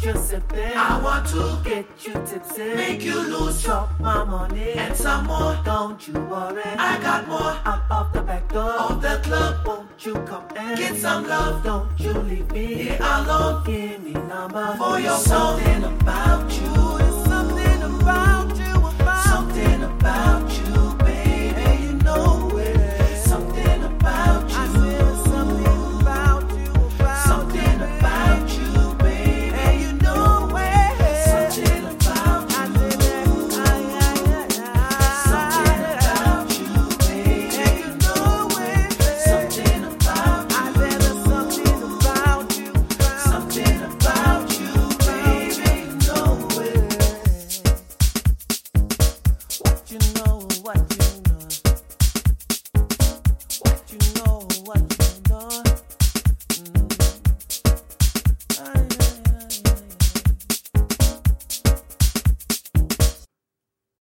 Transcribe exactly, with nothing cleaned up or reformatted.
you sipping. I want to get you tipsy, make you lose chop my money and some more. Don't you worry, I got more out of the back door of the club. Won't you come and get some love? Don't you leave me here alone. Give me number for your something phone. about you.